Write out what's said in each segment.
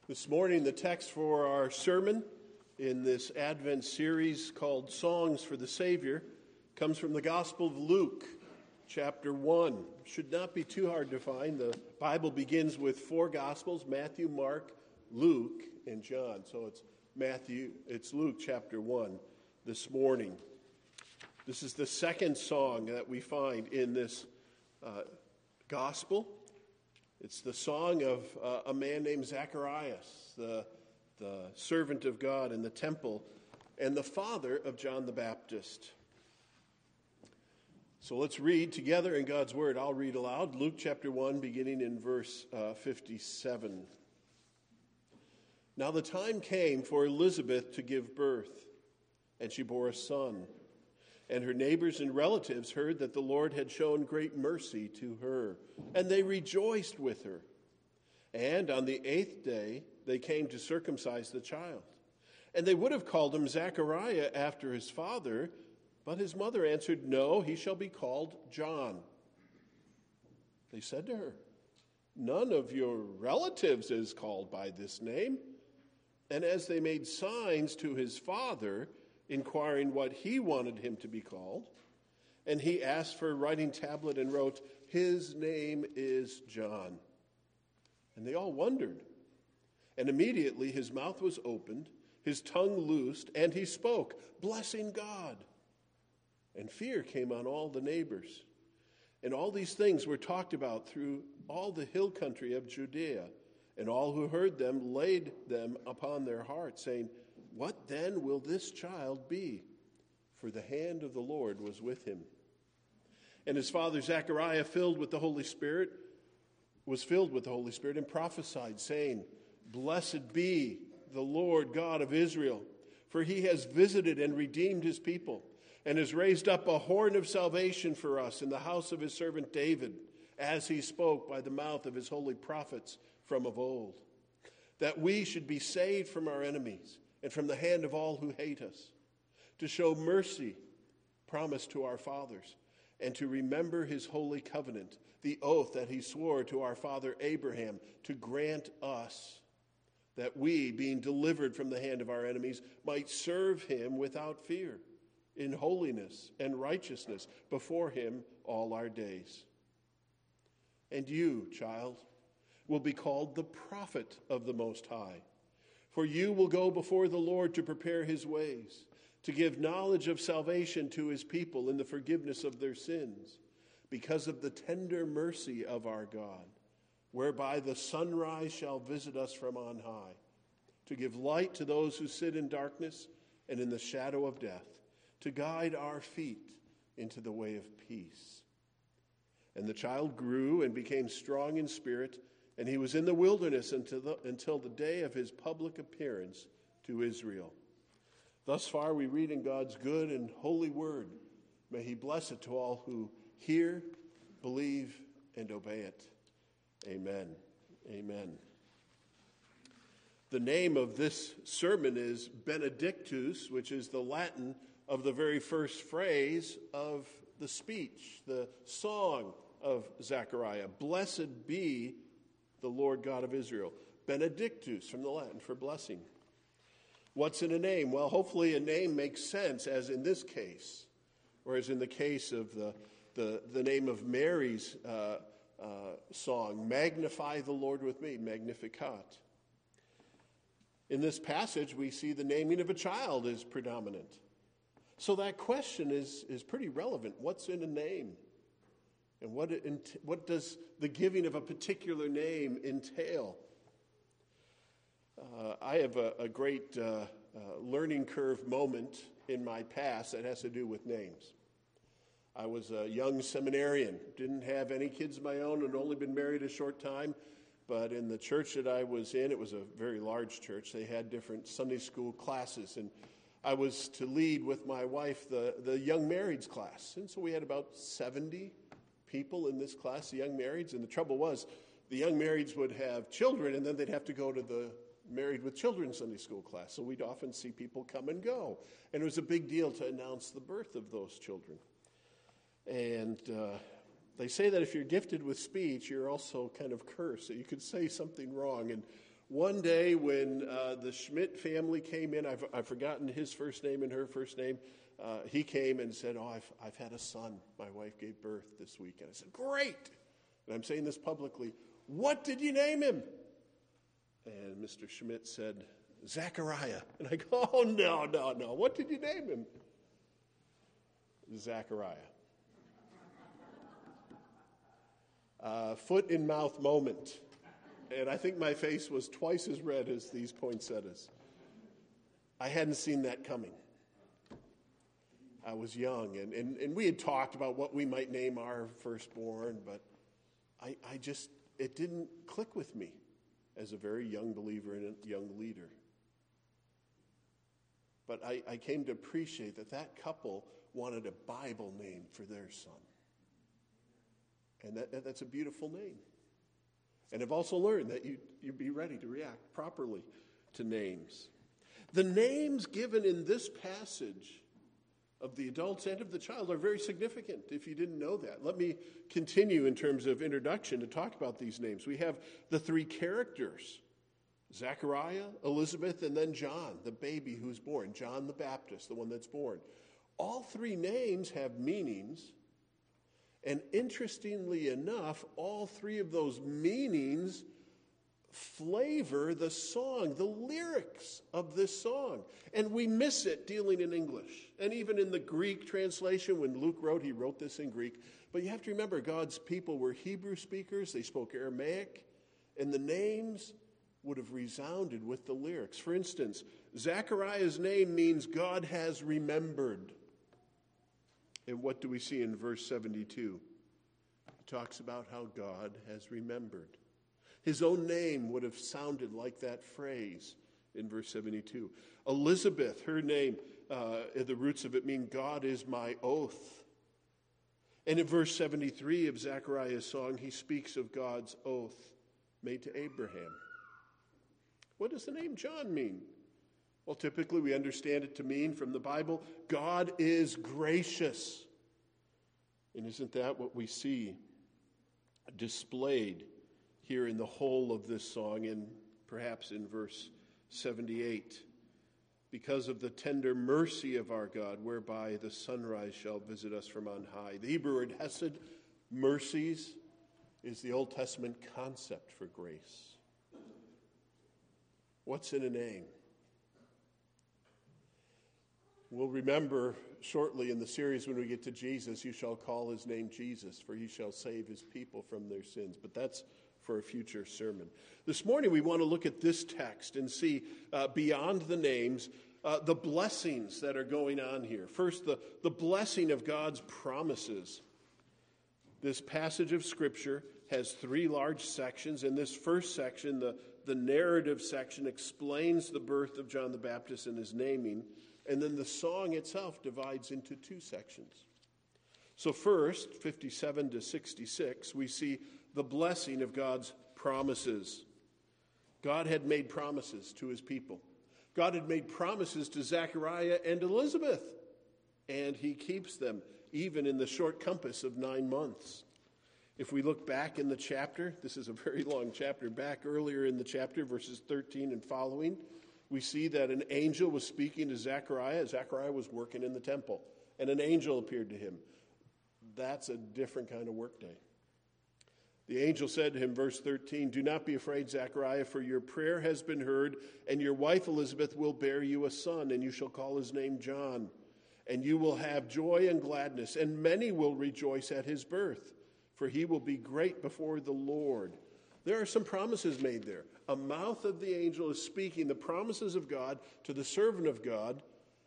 This morning, the text for our sermon in this Advent series called Songs for the Savior comes from the Gospel of Luke, chapter 1. Should not be too hard to find. The Bible begins with four Gospels: Matthew, Mark, Luke, and John. So it's Luke chapter 1 this morning. This is the second song that we find in this Gospel. It's the song of a man named Zacharias, the servant of God in the temple, and the father of John the Baptist. So let's read together in God's Word. I'll read aloud. Luke chapter 1, beginning in verse 57. Now the time came for Elizabeth to give birth, and she bore a son. And her neighbors and relatives heard that the Lord had shown great mercy to her, and they rejoiced with her. And on the 8th day they came to circumcise the child. And they would have called him Zachariah after his father, but his mother answered, "No, he shall be called John." They said to her, "None of your relatives is called by this name." And as they made signs to his father, inquiring what he wanted him to be called, and he asked for a writing tablet and wrote, "His name is John." And they all wondered. And immediately his mouth was opened, his tongue loosed, and he spoke, blessing God. And fear came on all the neighbors. And all these things were talked about through all the hill country of Judea. And all who heard them laid them upon their hearts, saying, "What then will this child be?" For the hand of the Lord was with him. And his father Zechariah, filled with the Holy Spirit, and prophesied, saying, "Blessed be the Lord God of Israel, for he has visited and redeemed his people, and has raised up a horn of salvation for us in the house of his servant David, as he spoke by the mouth of his holy prophets from of old, that we should be saved from our enemies and from the hand of all who hate us, to show mercy promised to our fathers, and to remember his holy covenant, the oath that he swore to our father Abraham, to grant us that we, being delivered from the hand of our enemies, might serve him without fear, in holiness and righteousness before him all our days. And you, child, will be called the prophet of the Most High. For you will go before the Lord to prepare his ways, to give knowledge of salvation to his people in the forgiveness of their sins, because of the tender mercy of our God, whereby the sunrise shall visit us from on high, to give light to those who sit in darkness and in the shadow of death, to guide our feet into the way of peace. And the child grew and became strong in spirit, and he was in the wilderness until the day of his public appearance to Israel. Thus far we read in God's good and holy word. May he bless it to all who hear, believe, and obey it. Amen. Amen. The name of this sermon is Benedictus, which is the Latin of the very first phrase of the speech, the song of Zechariah. Blessed be the Lord God of Israel. Benedictus, from the Latin for blessing. What's in a name? Well, hopefully a name makes sense, as in this case, or as in the case of the name of Mary's song, Magnify the Lord with me, Magnificat. In this passage, we see the naming of a child is predominant. So that question is pretty relevant. What's in a name? And what does the giving of a particular name entail? I have a great learning curve moment in my past that has to do with names. I was a young seminarian, didn't have any kids of my own, and only been married a short time. But in the church that I was in, it was a very large church. They had different Sunday school classes, and I was to lead with my wife the young marrieds class. And so we had about 70 people in this class, the young marrieds. And the trouble was, the young marrieds would have children, and then they'd have to go to the Married with Children Sunday school class. So we'd often see people come and go. And it was a big deal to announce the birth of those children. And they say that if you're gifted with speech, you're also kind of cursed. So you could say something wrong. And one day when the Schmidt family came in, I've forgotten his first name and her first name. He came and said, I've had a son. My wife gave birth this week. And I said, great. And I'm saying this publicly. What did you name him? And Mr. Schmidt said, Zachariah. And I go, oh, no. What did you name him? Zachariah. Foot in mouth moment. And I think my face was twice as red as these poinsettias. I hadn't seen that coming. I was young, and we had talked about what we might name our firstborn, but it didn't click with me as a very young believer and a young leader. But I came to appreciate that couple wanted a Bible name for their son. And that's a beautiful name. And I've also learned that you be ready to react properly to names. The names given in this passage of the adults and of the child are very significant, if you didn't know that. Let me continue in terms of introduction to talk about these names. We have the three characters, Zechariah, Elizabeth, and then John, the baby who's born, John the Baptist, the one that's born. All three names have meanings, and interestingly enough, all three of those meanings flavor the song, the lyrics of this song. And we miss it dealing in English. And even in the Greek translation, when Luke wrote, he wrote this in Greek. But you have to remember, God's people were Hebrew speakers. They spoke Aramaic. And the names would have resounded with the lyrics. For instance, Zechariah's name means God has remembered. And what do we see in verse 72? It talks about how God has remembered. His own name would have sounded like that phrase in verse 72. Elizabeth, her name, the roots of it mean God is my oath. And in verse 73 of Zechariah's song, he speaks of God's oath made to Abraham. What does the name John mean? Well, typically we understand it to mean from the Bible, God is gracious. And isn't that what we see displayed here in the whole of this song, and perhaps in verse 78? Because of the tender mercy of our God, whereby the sunrise shall visit us from on high. The Hebrew word hesed, mercies, is the Old Testament concept for grace. What's in a name? We'll remember shortly in the series when we get to Jesus, you shall call his name Jesus, for he shall save his people from their sins. But that's for a future sermon. This morning we want to look at this text and see beyond the names, the blessings that are going on here. First, the blessing of God's promises. This passage of Scripture has three large sections. In this first section, the narrative section explains the birth of John the Baptist and his naming. And then the song itself divides into two sections. So first, 57 to 66, we see the blessing of God's promises. God had made promises to his people. God had made promises to Zechariah and Elizabeth, and he keeps them, even in the short compass of 9 months. If we look back in the chapter, this is a very long chapter, back earlier in the chapter, verses 13 and following, we see that an angel was speaking to Zechariah. Zechariah was working in the temple, and an angel appeared to him. That's a different kind of workday. The angel said to him, verse 13, "Do not be afraid, Zechariah, for your prayer has been heard, and your wife Elizabeth will bear you a son, and you shall call his name John. And you will have joy and gladness, and many will rejoice at his birth, for he will be great before the Lord." There are some promises made there. A mouth of the angel is speaking the promises of God to the servant of God.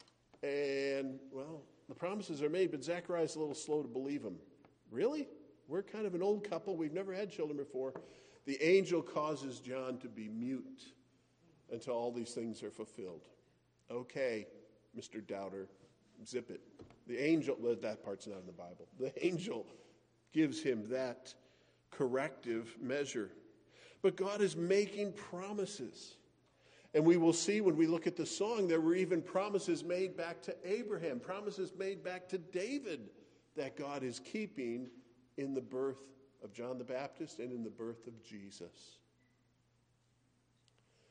And, well, the promises are made, but Zechariah's a little slow to believe them. Really? We're kind of an old couple. We've never had children before. The angel causes John to be mute until all these things are fulfilled. Okay, Mr. Doubter, zip it. The angel, that part's not in the Bible. The angel gives him that corrective measure. But God is making promises. And we will see when we look at the song, there were even promises made back to Abraham, promises made back to David that God is keeping in the birth of John the Baptist and in the birth of Jesus.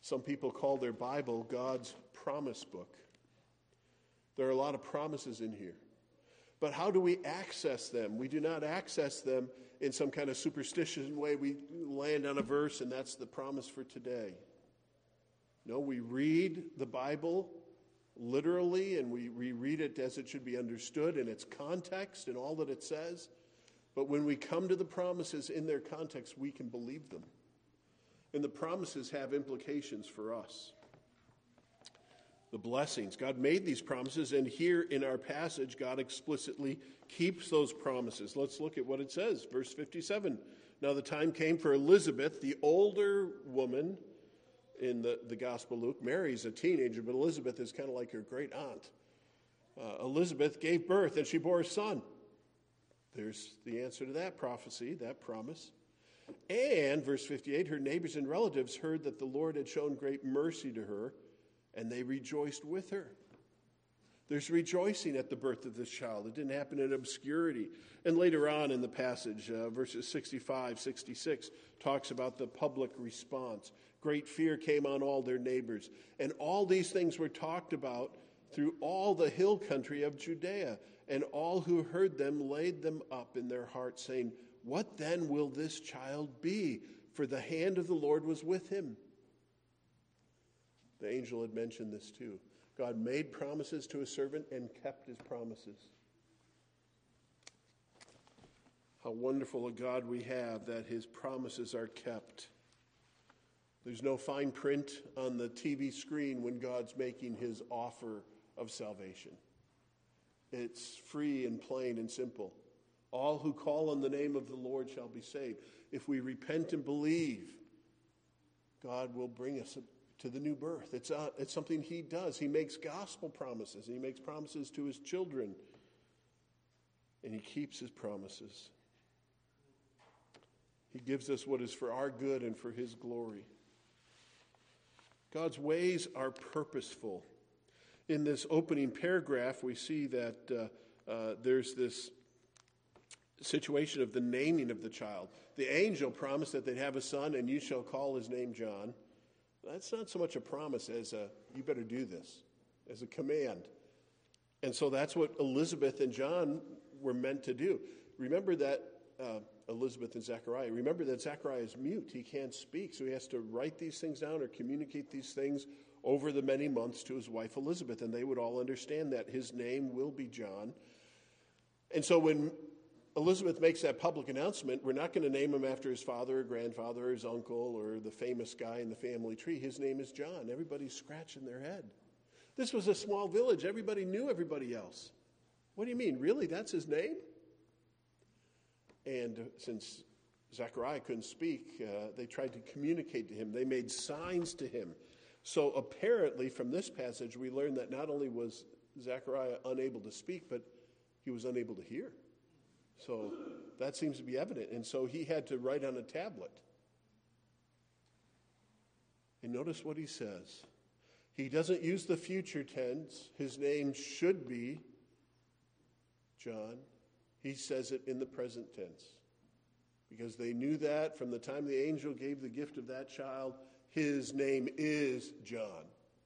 Some people call their Bible God's promise book. There are a lot of promises in here. But how do we access them? We do not access them in some kind of superstitious way. We land on a verse and that's the promise for today. No, we read the Bible literally, and we read it as it should be understood in its context and all that it says. But when we come to the promises in their context, we can believe them. And the promises have implications for us. The blessings. God made these promises, and here in our passage, God explicitly keeps those promises. Let's look at what it says. Verse 57. Now the time came for Elizabeth, the older woman in the Gospel of Luke. Mary's a teenager, but Elizabeth is kind of like her great aunt. Elizabeth gave birth, and she bore a son. There's the answer to that prophecy, that promise. And, verse 58, her neighbors and relatives heard that the Lord had shown great mercy to her, and they rejoiced with her. There's rejoicing at the birth of this child. It didn't happen in obscurity. And later on in the passage, verses 65, 66, talks about the public response. Great fear came on all their neighbors. And all these things were talked about through all the hill country of Judea. And all who heard them laid them up in their hearts, saying, "What then will this child be? For the hand of the Lord was with him." The angel had mentioned this too. God made promises to his servant and kept his promises. How wonderful a God we have that his promises are kept. There's no fine print on the TV screen when God's making his offer of salvation. It's free and plain and simple. All who call on the name of the Lord shall be saved. If we repent and believe, God will bring us to the new birth. It's something he does. He makes gospel promises. He makes promises to his children. And he keeps his promises. He gives us what is for our good and for his glory. God's ways are purposeful. In this opening paragraph, we see that there's this situation of the naming of the child. The angel promised that they'd have a son, and you shall call his name John. That's not so much a promise as you better do this, as a command. And so that's what Elizabeth and John were meant to do. Remember that Elizabeth and Zechariah. Remember that Zechariah is mute. He can't speak, so he has to write these things down or communicate these things over the many months to his wife Elizabeth, and they would all understand that his name will be John. And so when Elizabeth makes that public announcement, we're not going to name him after his father or grandfather or his uncle or the famous guy in the family tree. His name is John. Everybody's scratching their head. This was a small village. Everybody knew everybody else. What do you mean? Really? That's his name? And since Zechariah couldn't speak, they tried to communicate to him. They made signs to him. So apparently from this passage, we learn that not only was Zechariah unable to speak, but he was unable to hear. So that seems to be evident. And so he had to write on a tablet. And notice what he says. He doesn't use the future tense. His name should be John. He says it in the present tense. Because they knew that from the time the angel gave the gift of that child, his name is John.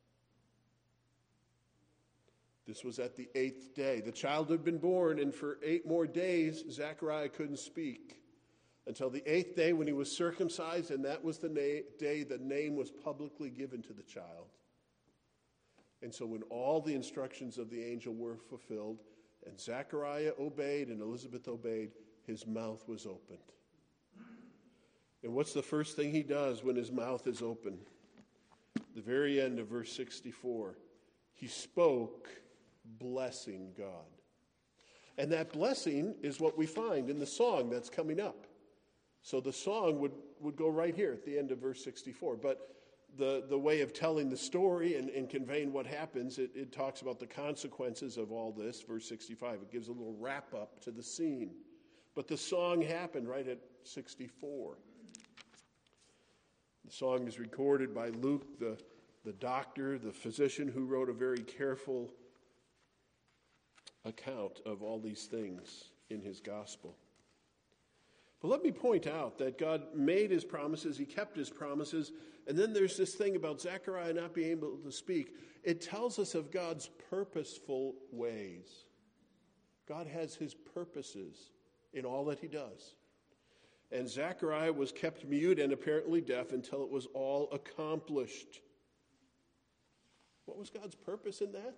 This was at the 8th day. The child had been born, and for 8 more days, Zechariah couldn't speak. Until the 8th day when he was circumcised, and that was the day the name was publicly given to the child. And so when all the instructions of the angel were fulfilled, and Zechariah obeyed and Elizabeth obeyed, his mouth was opened. And what's the first thing he does when his mouth is open? The very end of verse 64. He spoke, blessing God. And that blessing is what we find in the song that's coming up. So the song would go right here at the end of verse 64. But the way of telling the story and conveying what happens, it talks about the consequences of all this, verse 65. It gives a little wrap-up to the scene. But the song happened right at 64. The song is recorded by Luke, the doctor, the physician, who wrote a very careful account of all these things in his gospel. But let me point out that God made his promises, he kept his promises, and then there's this thing about Zechariah not being able to speak. It tells us of God's purposeful ways. God has his purposes in all that he does. And Zechariah was kept mute and apparently deaf until it was all accomplished. What was God's purpose in that?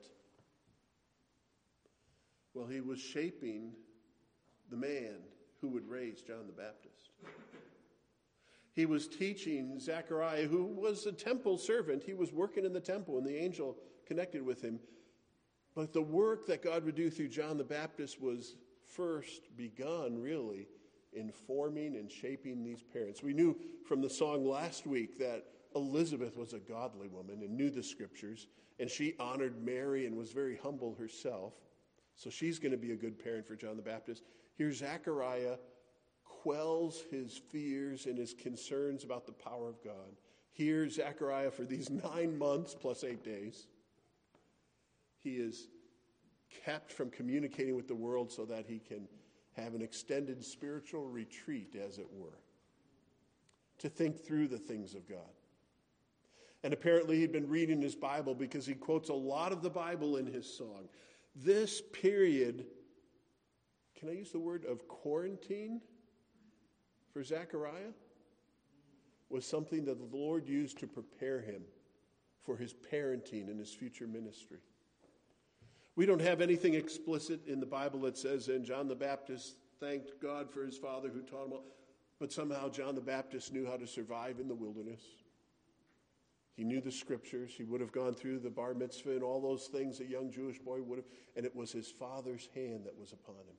Well, he was shaping the man who would raise John the Baptist. He was teaching Zechariah, who was a temple servant. He was working in the temple, and the angel connected with him. But the work that God would do through John the Baptist was first begun, really, in forming and shaping these parents. We knew from the song last week that Elizabeth was a godly woman and knew the scriptures, and she honored Mary and was very humble herself. So she's going to be a good parent for John the Baptist. Here Zechariah quells his fears and his concerns about the power of God. Here Zechariah, for these 9 months plus 8 days, he is kept from communicating with the world so that he can have an extended spiritual retreat, as it were, to think through the things of God. And apparently he'd been reading his Bible because he quotes a lot of the Bible in his song. This period, can I use the word of quarantine for Zechariah, was something that the Lord used to prepare him for his parenting and his future ministry. We don't have anything explicit in the Bible that says, and John the Baptist thanked God for his father who taught him all, but somehow John the Baptist knew how to survive in the wilderness. He knew the scriptures. He would have gone through the bar mitzvah and all those things a young Jewish boy would have, and it was his father's hand that was upon him.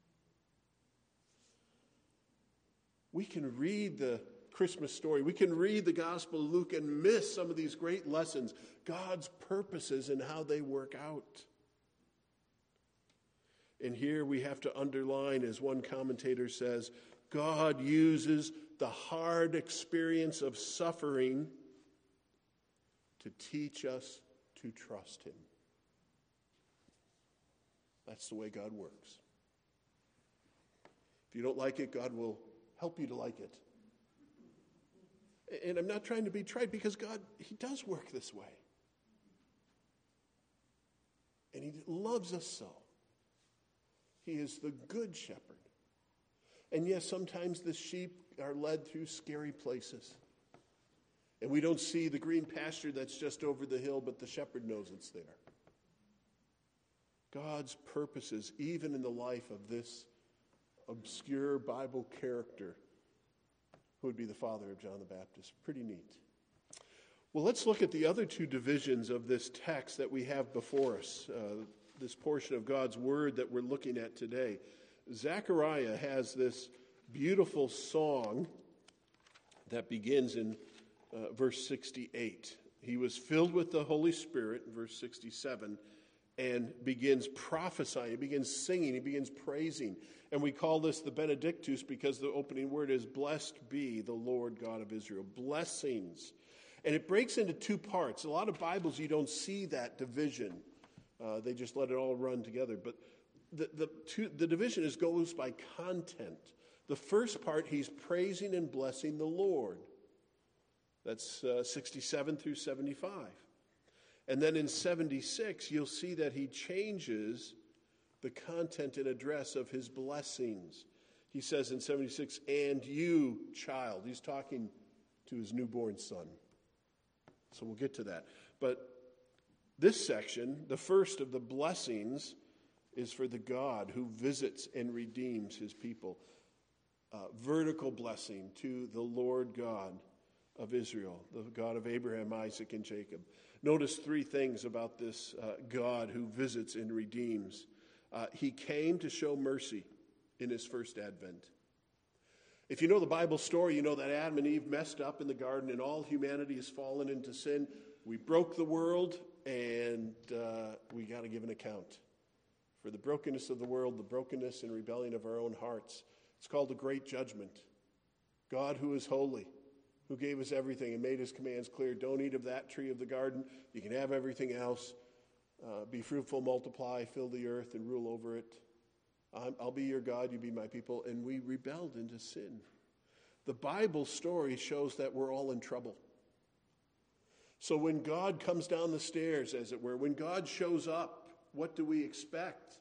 We can read the Christmas story. We can read the Gospel of Luke and miss some of these great lessons, God's purposes and how they work out. And here we have to underline, as one commentator says, God uses the hard experience of suffering to teach us to trust him. That's the way God works. If you don't like it, God will help you to like it. And I'm not trying to be trite, because God, he does work this way. And he loves us so. He is the good shepherd. And yes, sometimes the sheep are led through scary places. And we don't see the green pasture that's just over the hill, but the shepherd knows it's there. God's purposes, even in the life of this obscure Bible character, who would be the father of John the Baptist. Pretty neat. Well, let's look at the other two divisions of this text that we have before us, this portion of God's word that we're looking at today. Zechariah has this beautiful song that begins in verse 68. He was filled with the Holy Spirit, verse 67, and begins prophesying. He begins singing. He begins praising. And we call this the Benedictus because the opening word is, blessed be the Lord God of Israel. Blessings. And it breaks into two parts. A lot of Bibles, you don't see that division. They just let it all run together. But the division goes by content. The first part, he's praising and blessing the Lord. That's 67 through 75. And then in 76, you'll see that he changes the content and address of his blessings. He says in 76, and you, child. He's talking to his newborn son. So we'll get to that. But this section, the first of the blessings, is for the God who visits and redeems his people. Vertical blessing to the Lord God of Israel, the God of Abraham, Isaac, and Jacob. Notice three things about this God who visits and redeems. He came to show mercy in his first advent. If you know the Bible story, you know that Adam and Eve messed up in the garden and all humanity has fallen into sin. We broke the world, and we got to give an account for the brokenness of the world, the brokenness and rebellion of our own hearts. It's called the Great Judgment. God who is holy, who gave us everything and made his commands clear. Don't eat of that tree of the garden. You can have everything else. Be fruitful, multiply, fill the earth, and rule over it. I'll be your God, you be my people. And we rebelled into sin. The Bible story shows that we're all in trouble. So when God comes down the stairs, as it were, when God shows up, what do we expect?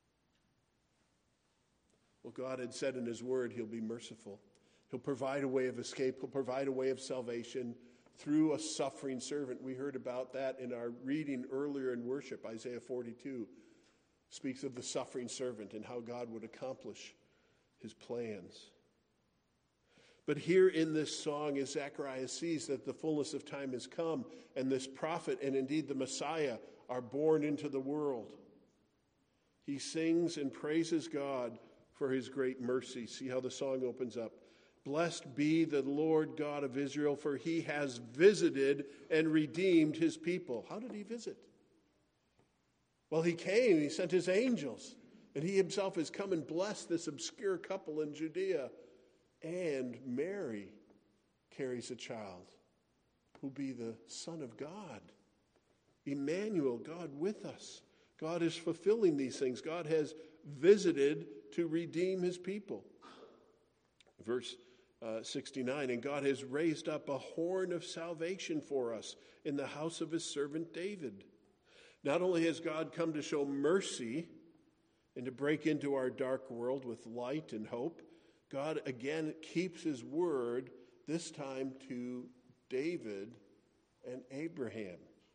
Well, God had said in his word he'll be merciful. He'll provide a way of escape. He'll provide a way of salvation through a suffering servant. We heard about that in our reading earlier in worship. Isaiah 42 speaks of the suffering servant and how God would accomplish his plans. But here in this song, as Zechariah sees that the fullness of time has come, and this prophet, and indeed the Messiah, are born into the world, he sings and praises God for his great mercy. See how the song opens up. Blessed be the Lord God of Israel, for he has visited and redeemed his people. How did he visit? Well, he came, he sent his angels, and he himself has come and blessed this obscure couple in Judea. And Mary carries a child who'll be the Son of God. Emmanuel, God with us. God is fulfilling these things. God has visited to redeem his people. Verse 69, and God has raised up a horn of salvation for us in the house of his servant David. Not only has God come to show mercy and to break into our dark world with light and hope, God again keeps his word, this time to David and Abraham.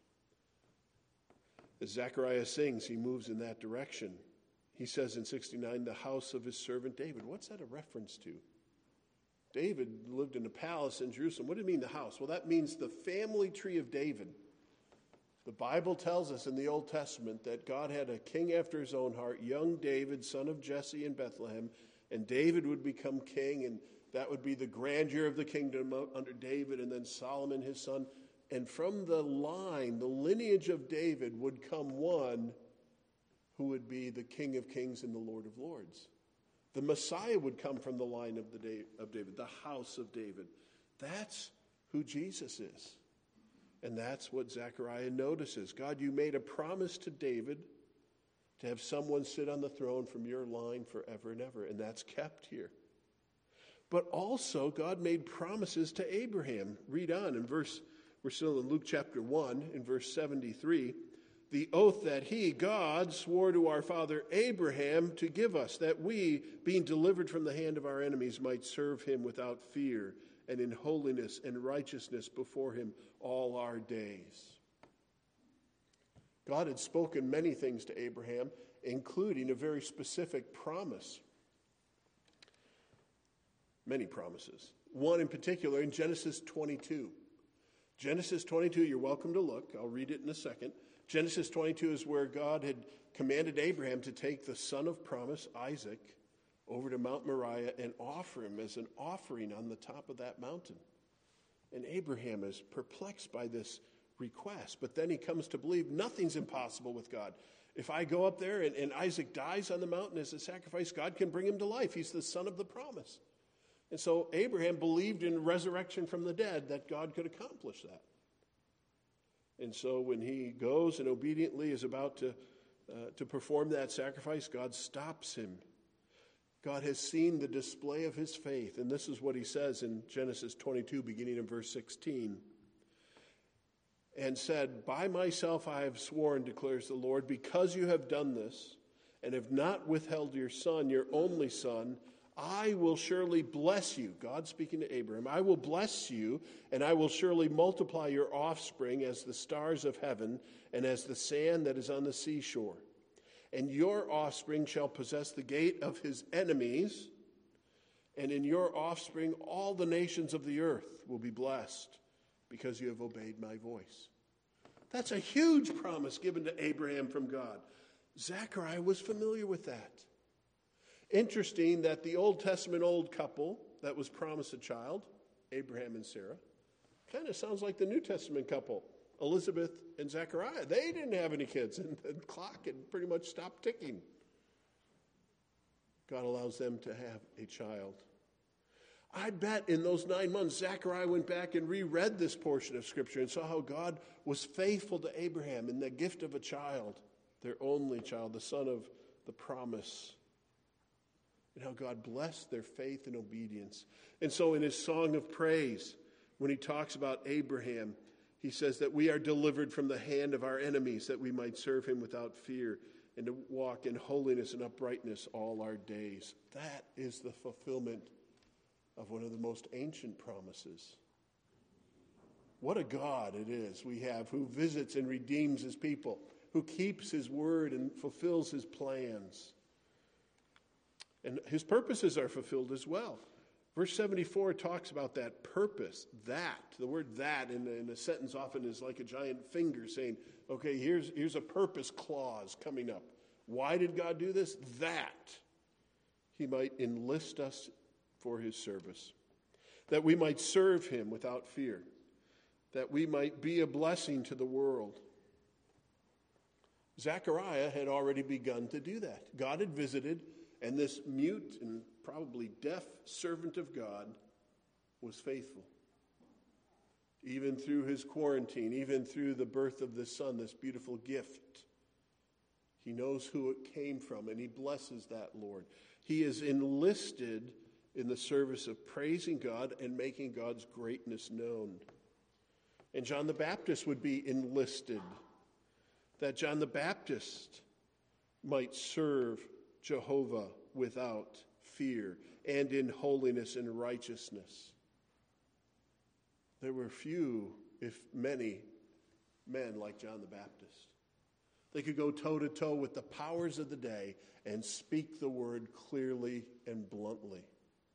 As Zechariah sings, he moves in that direction. He says in 69, the house of his servant David. What's that a reference to? David lived in a palace in Jerusalem. What do you mean the house? Well, that means the family tree of David. The Bible tells us in the Old Testament that God had a king after his own heart, young David, son of Jesse in Bethlehem, and David would become king, and that would be the grandeur of the kingdom under David, and then Solomon, his son. And from the line, the lineage of David, would come one who would be the King of Kings and the Lord of Lords. The Messiah would come from the line of David, the house of David. That's who Jesus is. And that's what Zechariah notices. God, you made a promise to David to have someone sit on the throne from your line forever and ever. And that's kept here. But also, God made promises to Abraham. Read on we're still in Luke chapter 1, in verse 73. The oath that he, God, swore to our father Abraham to give us, that we, being delivered from the hand of our enemies, might serve him without fear and in holiness and righteousness before him all our days. God had spoken many things to Abraham, including a very specific promise. Many promises. One in particular in Genesis 22. Genesis 22, you're welcome to look. I'll read it in a second. Genesis 22 is where God had commanded Abraham to take the son of promise, Isaac, over to Mount Moriah and offer him as an offering on the top of that mountain. And Abraham is perplexed by this request, but then he comes to believe nothing's impossible with God. If I go up there and Isaac dies on the mountain as a sacrifice, God can bring him to life. He's the son of the promise. And so Abraham believed in resurrection from the dead, that God could accomplish that. And so when he goes and obediently is about to perform that sacrifice, God stops him. God has seen the display of his faith. And this is what he says in Genesis 22, beginning in verse 16. And said, by myself I have sworn, declares the Lord, because you have done this and have not withheld your son, your only son, I will surely bless you. God speaking to Abraham, I will bless you, and I will surely multiply your offspring as the stars of heaven and as the sand that is on the seashore. And your offspring shall possess the gate of his enemies, and in your offspring all the nations of the earth will be blessed, because you have obeyed my voice. That's a huge promise given to Abraham from God. Zechariah was familiar with that. Interesting that the Old Testament old couple that was promised a child, Abraham and Sarah, kind of sounds like the New Testament couple, Elizabeth and Zechariah. They didn't have any kids, and the clock had pretty much stopped ticking. God allows them to have a child. I bet in those 9 months, Zechariah went back and reread this portion of Scripture and saw how God was faithful to Abraham in the gift of a child, their only child, the son of the promise. and how God blessed their faith and obedience. And so in his song of praise, when he talks about Abraham, he says that we are delivered from the hand of our enemies, that we might serve him without fear and to walk in holiness and uprightness all our days. That is the fulfillment of one of the most ancient promises. What a God it is we have, who visits and redeems his people, who keeps his word and fulfills his plans. And his purposes are fulfilled as well. Verse 74 talks about that purpose, that. The word that in a sentence often is like a giant finger saying, okay, here's a purpose clause coming up. Why did God do this? That he might enlist us for his service, that we might serve him without fear, that we might be a blessing to the world. Zechariah had already begun to do that. God had visited, and this mute and probably deaf servant of God was faithful. Even through his quarantine, even through the birth of the son, this beautiful gift. He knows who it came from, and he blesses that Lord. He is enlisted in the service of praising God and making God's greatness known. And John the Baptist would be enlisted, that John the Baptist might serve Jehovah without fear and in holiness and righteousness. There were few, if many, men like John the Baptist. They could go toe-to-toe with the powers of the day and speak the word clearly and bluntly.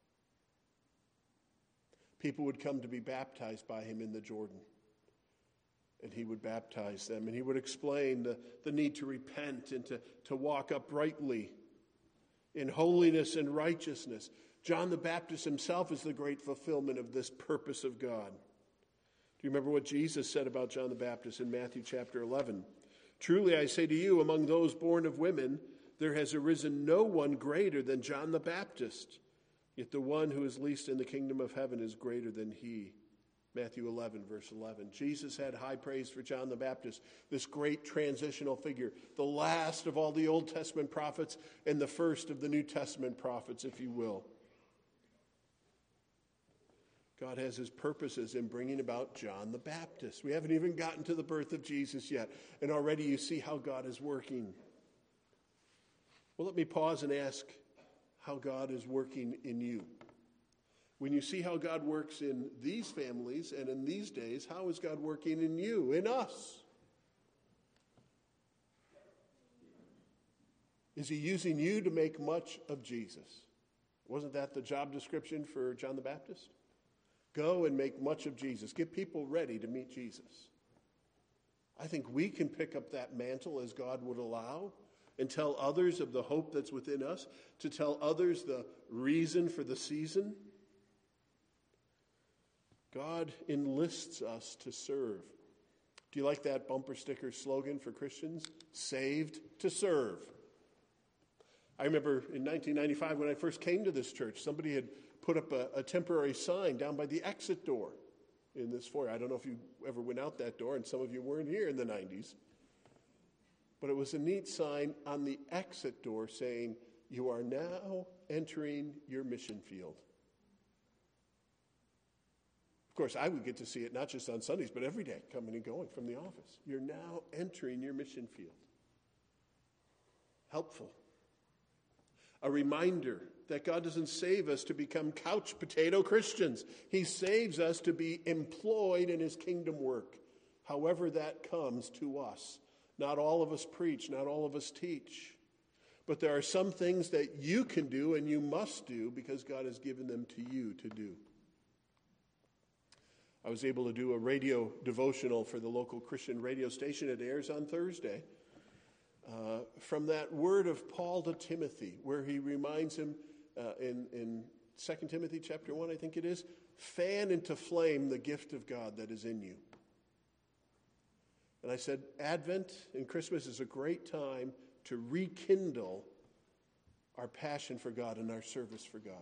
People would come to be baptized by him in the Jordan. And he would baptize them, and he would explain the need to repent and to walk uprightly in holiness and righteousness. John the Baptist himself is the great fulfillment of this purpose of God. Do you remember what Jesus said about John the Baptist in Matthew chapter 11? Truly I say to you, among those born of women, there has arisen no one greater than John the Baptist. Yet the one who is least in the kingdom of heaven is greater than he. Matthew 11, verse 11. Jesus had high praise for John the Baptist, this great transitional figure, the last of all the Old Testament prophets and the first of the New Testament prophets, if you will. God has his purposes in bringing about John the Baptist. We haven't even gotten to the birth of Jesus yet, and already you see how God is working. Well, let me pause and ask how God is working in you. When you see how God works in these families and in these days, how is God working in you, in us? Is he using you to make much of Jesus? Wasn't that the job description for John the Baptist? Go and make much of Jesus. Get people ready to meet Jesus. I think we can pick up that mantle as God would allow and tell others of the hope that's within us, to tell others the reason for the season. God enlists us to serve. Do you like that bumper sticker slogan for Christians? Saved to serve. I remember in 1995 when I first came to this church, somebody had put up a temporary sign down by the exit door in this foyer. I don't know if you ever went out that door, and some of you weren't here in the 90s. But it was a neat sign on the exit door saying, "You are now entering your mission field." Of course, I would get to see it not just on Sundays, but every day, coming and going from the office. You're now entering your mission field. Helpful. A reminder that God doesn't save us to become couch potato Christians. He saves us to be employed in his kingdom work, however that comes to us. Not all of us preach, not all of us teach. But there are some things that you can do and you must do because God has given them to you to do. I was able to do a radio devotional for the local Christian radio station. It airs on Thursday. From that word of Paul to Timothy, where he reminds him in 2 Timothy chapter 1, I think it is, fan into flame the gift of God that is in you. And I said, Advent and Christmas is a great time to rekindle our passion for God and our service for God.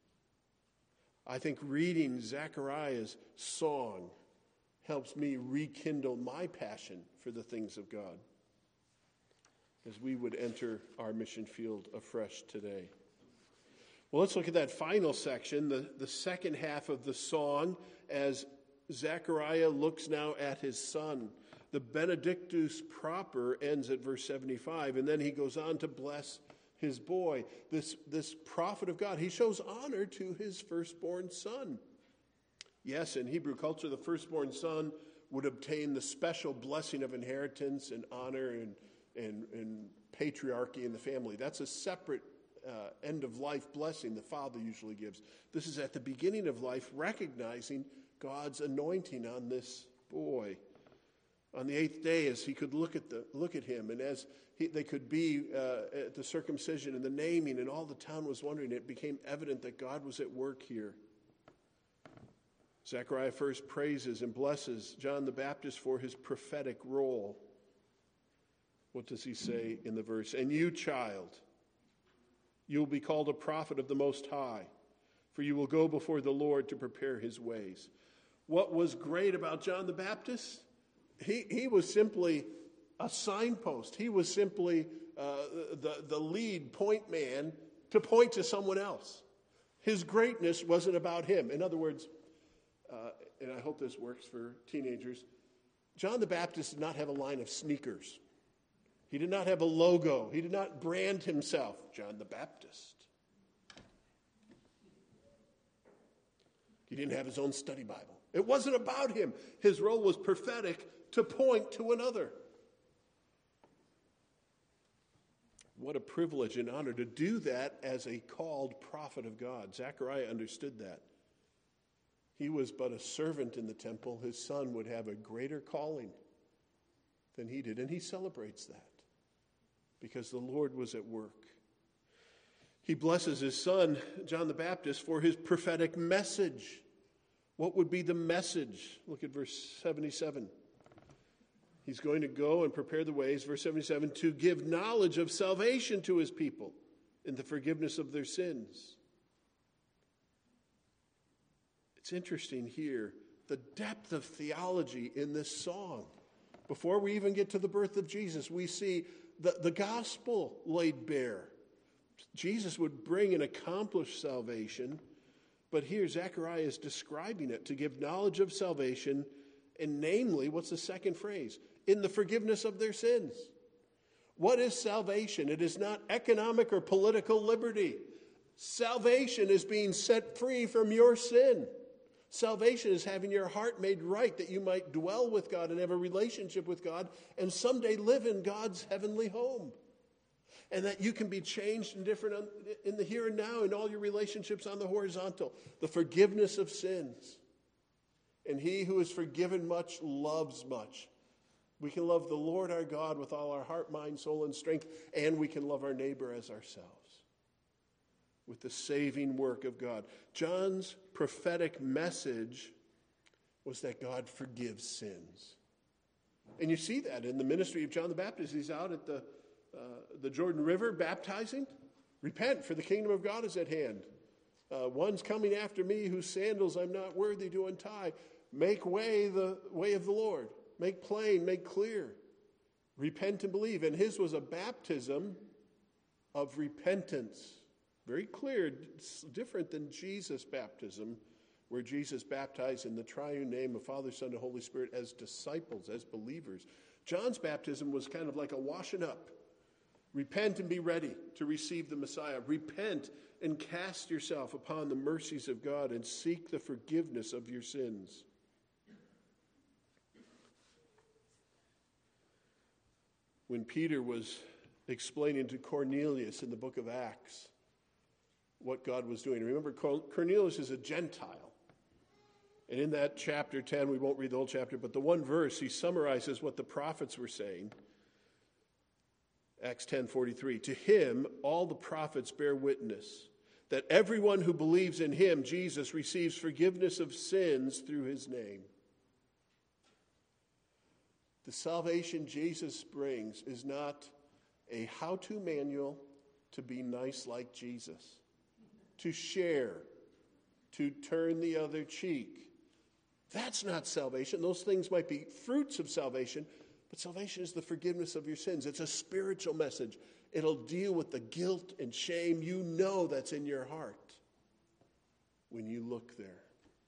I think reading Zechariah's song helps me rekindle my passion for the things of God as we would enter our mission field afresh today. Well, let's look at that final section, the second half of the song, as Zechariah looks now at his son. The Benedictus proper ends at verse 75, and then he goes on to bless his boy. This prophet of God, he shows honor to his firstborn son. Yes, in Hebrew culture, the firstborn son would obtain the special blessing of inheritance and honor and patriarchy in the family. That's a separate end-of-life blessing the father usually gives. This is at the beginning of life, recognizing God's anointing on this boy. On the 8th day, as he could look at him, and as they could be at the circumcision and the naming, and all the town was wondering, it became evident that God was at work here. Zechariah first praises and blesses John the Baptist for his prophetic role. What does he say in the verse? And you, child, you will be called a prophet of the Most High, for you will go before the Lord to prepare his ways. What was great about John the Baptist? He was simply a signpost. He was simply the lead point man to point to someone else. His greatness wasn't about him. In other words, and I hope this works for teenagers, John the Baptist did not have a line of sneakers. He did not have a logo. He did not brand himself John the Baptist. He didn't have his own study Bible. It wasn't about him. His role was prophetic to point to another. What a privilege and honor to do that as a called prophet of God. Zechariah understood that. He was but a servant in the temple. His son would have a greater calling than he did, and he celebrates that because the Lord was at work. He blesses his son, John the Baptist, for his prophetic message. What would be the message? Look at verse 77. He's going to go and prepare the ways, verse 77, to give knowledge of salvation to his people in the forgiveness of their sins. It's interesting here, the depth of theology in this song. Before we even get to the birth of Jesus, we see the gospel laid bare. Jesus would bring and accomplish salvation, but here Zechariah is describing it, to give knowledge of salvation, and namely, what's the second phrase? In the forgiveness of their sins. What is salvation? It is not economic or political liberty. Salvation is being set free from your sin. Salvation is having your heart made right that you might dwell with God and have a relationship with God and someday live in God's heavenly home. And that you can be changed and different in the here and now in all your relationships on the horizontal. The forgiveness of sins. And he who is forgiven much loves much. We can love the Lord our God with all our heart, mind, soul, and strength, and we can love our neighbor as ourselves with the saving work of God. John's prophetic message was that God forgives sins. And you see that in the ministry of John the Baptist. He's out at the Jordan River baptizing. Repent, for the kingdom of God is at hand. One's coming after me whose sandals I'm not worthy to untie. Make way the way of the Lord. Make plain, make clear. Repent and believe. And his was a baptism of repentance. Very clear. It's different than Jesus' baptism, where Jesus baptized in the triune name of Father, Son, and Holy Spirit as disciples, as believers. John's baptism was kind of like a washing up. Repent and be ready to receive the Messiah. Repent and cast yourself upon the mercies of God and seek the forgiveness of your sins. When Peter was explaining to Cornelius in the book of Acts what God was doing, remember Cornelius is a Gentile. And in that chapter 10, we won't read the whole chapter, but the one verse, he summarizes what the prophets were saying. Acts 10:43, to him all the prophets bear witness that everyone who believes in him, Jesus, receives forgiveness of sins through his name. The salvation Jesus brings is not a how-to manual to be nice like Jesus, to share, to turn the other cheek. That's not salvation. Those things might be fruits of salvation, But salvation is the forgiveness of your sins. It's a spiritual message. It'll deal with the guilt and shame you know that's in your heart when you look there.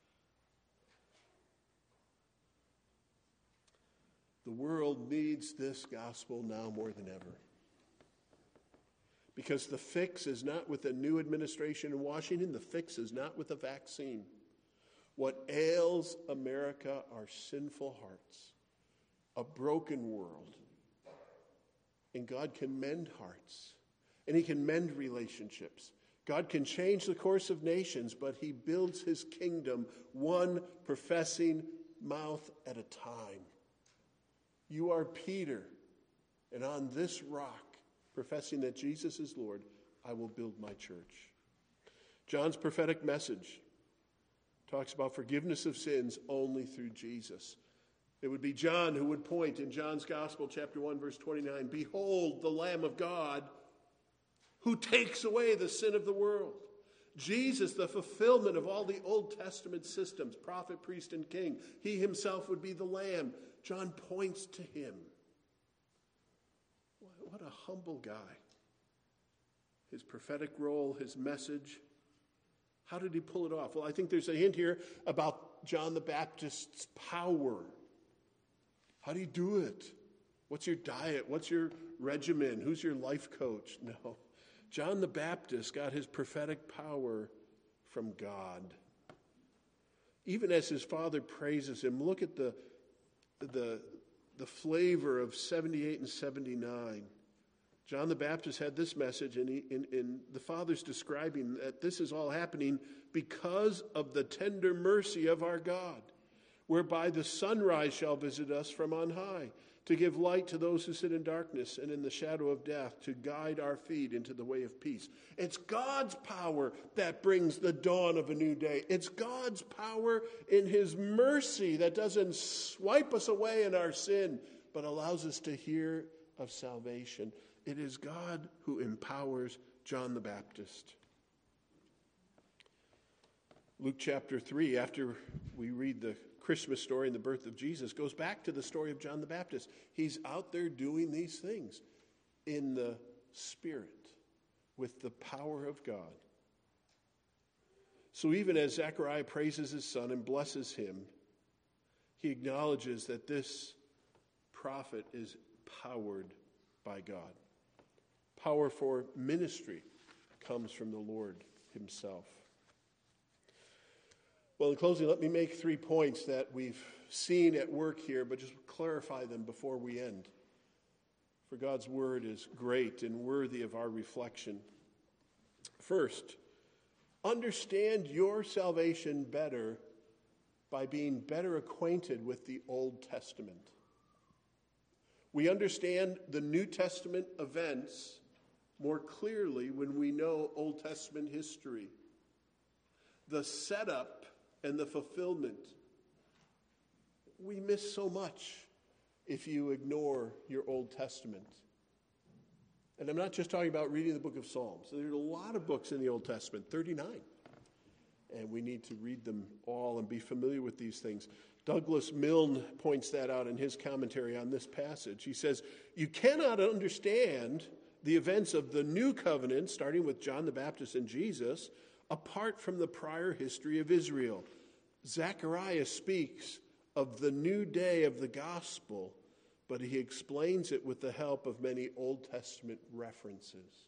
The world needs this gospel now more than ever. Because the fix is not with a new administration in Washington. The fix is not with a vaccine. What ails America are sinful hearts, a broken world. And God can mend hearts, and he can mend relationships. God can change the course of nations, but he builds his kingdom one professing mouth at a time. You are Peter, and on this rock, professing that Jesus is Lord, I will build my church. John's prophetic message talks about forgiveness of sins only through Jesus. It would be John who would point in John's Gospel, chapter 1, verse 29, "Behold, the Lamb of God who takes away the sin of the world." Jesus, the fulfillment of all the Old Testament systems, prophet, priest, and king. He himself would be the Lamb. John points to him. What a humble guy. His prophetic role, his message. How did he pull it off? Well, I think there's a hint here about John the Baptist's power. How do you do it? What's your diet? What's your regimen? Who's your life coach? No. John the Baptist got his prophetic power from God. Even as his father praises him, look at the flavor of 78 and 79. John the Baptist had this message, and the Father's describing that this is all happening because of the tender mercy of our God, whereby the sunrise shall visit us from on high, to give light to those who sit in darkness and in the shadow of death, to guide our feet into the way of peace. It's God's power that brings the dawn of a new day. It's God's power in his mercy that doesn't swipe us away in our sin, but allows us to hear of salvation. It is God who empowers John the Baptist. Luke chapter 3, after we read the Christmas story and the birth of Jesus, goes back to the story of John the Baptist. He's out there doing these things in the Spirit with the power of God. So even as Zechariah praises his son and blesses him, he acknowledges that this prophet is powered by God. Power for ministry comes from the Lord himself. Well, in closing, let me make 3 points that we've seen at work here, but just clarify them before we end. For God's word is great and worthy of our reflection. First, understand your salvation better by being better acquainted with the Old Testament. We understand the New Testament events more clearly when we know Old Testament history. The setup and the fulfillment. We miss so much if you ignore your Old Testament. And I'm not just talking about reading the book of Psalms. There's a lot of books in the Old Testament, 39. And we need to read them all and be familiar with these things. Douglas Milne points that out in his commentary on this passage. He says, you cannot understand the events of the new covenant, starting with John the Baptist and Jesus, apart from the prior history of Israel. Zechariah speaks of the new day of the gospel, but he explains it with the help of many Old Testament references.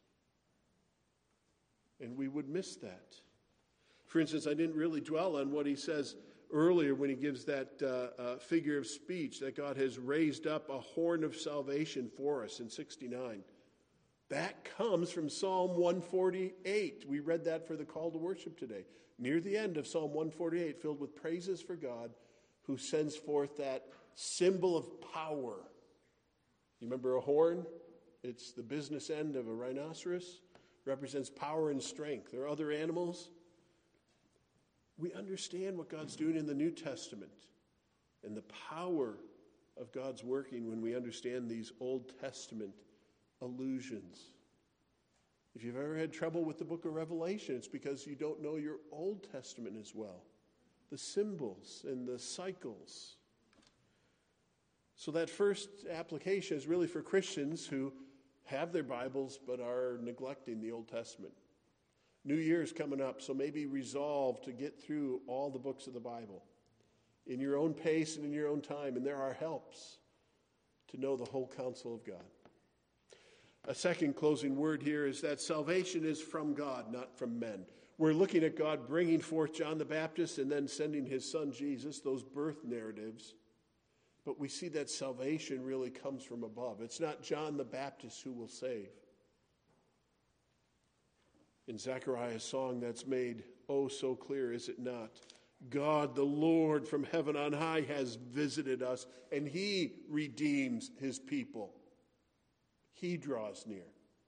And we would miss that. For instance, I didn't really dwell on what he says earlier when he gives that figure of speech that God has raised up a horn of salvation for us in 69. That comes from Psalm 148. We read that for the call to worship today. Near the end of Psalm 148, filled with praises for God, who sends forth that symbol of power. You remember a horn? It's the business end of a rhinoceros. Represents power and strength. There are other animals. We understand what God's doing in the New Testament and the power of God's working when we understand these Old Testament allusions. If you've ever had trouble with the book of Revelation, it's because you don't know your Old Testament as well. The symbols and the cycles. So that first application is really for Christians who have their Bibles but are neglecting the Old Testament. New Year's coming up, so maybe resolve to get through all the books of the Bible in your own pace and in your own time, and there are helps to know the whole counsel of God. A second closing word here is that salvation is from God, not from men. We're looking at God bringing forth John the Baptist and then sending his son Jesus, those birth narratives. But we see that salvation really comes from above. It's not John the Baptist who will save. In Zechariah's song that's made oh so clear, is it not? God, the Lord from heaven on high, has visited us, and he redeems his people. He draws near.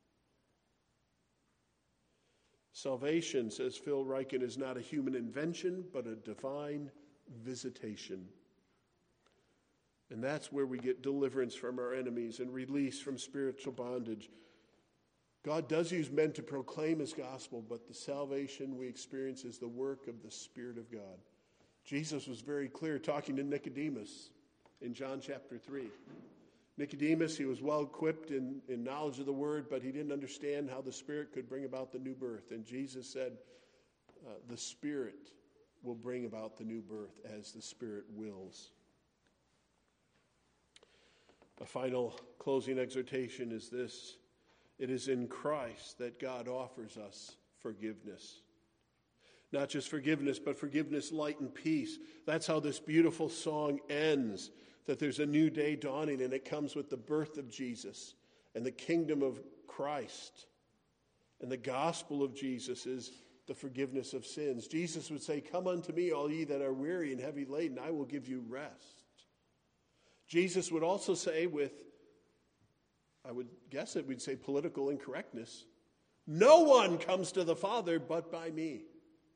Salvation, says Phil Ryken, is not a human invention, but a divine visitation. And that's where we get deliverance from our enemies and release from spiritual bondage. God does use men to proclaim his gospel, but the salvation we experience is the work of the Spirit of God. Jesus was very clear talking to Nicodemus in John chapter 3. Nicodemus, he was well equipped in knowledge of the word, but he didn't understand how the Spirit could bring about the new birth. And Jesus said, the Spirit will bring about the new birth as the Spirit wills. A final closing exhortation is this: it is in Christ that God offers us forgiveness. Not just forgiveness, but forgiveness, light, and peace. That's how this beautiful song ends, that there's a new day dawning, and it comes with the birth of Jesus and the kingdom of Christ. And the gospel of Jesus is the forgiveness of sins. Jesus would say, "Come unto me, all ye that are weary and heavy laden, I will give you rest." Jesus would also say with, I would guess it, we'd say political incorrectness, "No one comes to the Father but by me."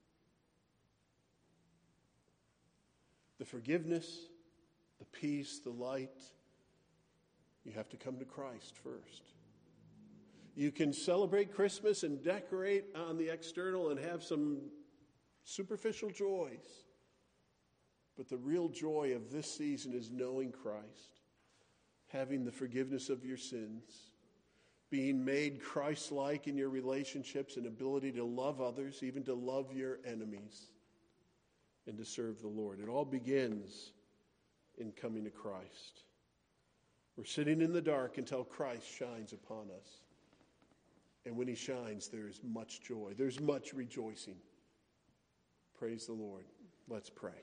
The forgiveness, the peace, the light, you have to come to Christ first. You can celebrate Christmas and decorate on the external and have some superficial joys. But the real joy of this season is knowing Christ, having the forgiveness of your sins, being made Christ-like in your relationships and ability to love others, even to love your enemies, and to serve the Lord. It all begins in coming to Christ. We're sitting in the dark until Christ shines upon us. And when he shines, there is much joy. There's much rejoicing. Praise the Lord. Let's pray.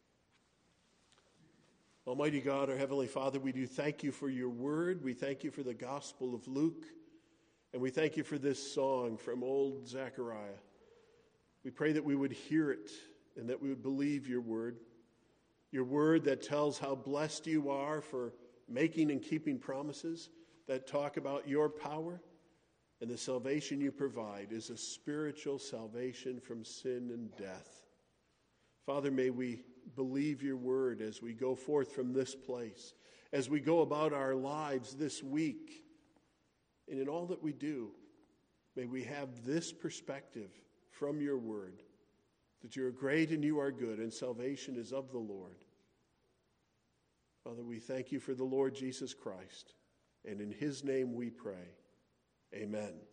Almighty God, our Heavenly Father, we do thank you for your word. We thank you for the Gospel of Luke. And we thank you for this song from old Zechariah. We pray that we would hear it and that we would believe your word that tells how blessed you are for making and keeping promises that talk about your power, and the salvation you provide is a spiritual salvation from sin and death. Father, may we believe your word as we go forth from this place, as we go about our lives this week, and in all that we do, may we have this perspective from your word, that you are great and you are good, and salvation is of the Lord. Father, we thank you for the Lord Jesus Christ, and in his name we pray. Amen.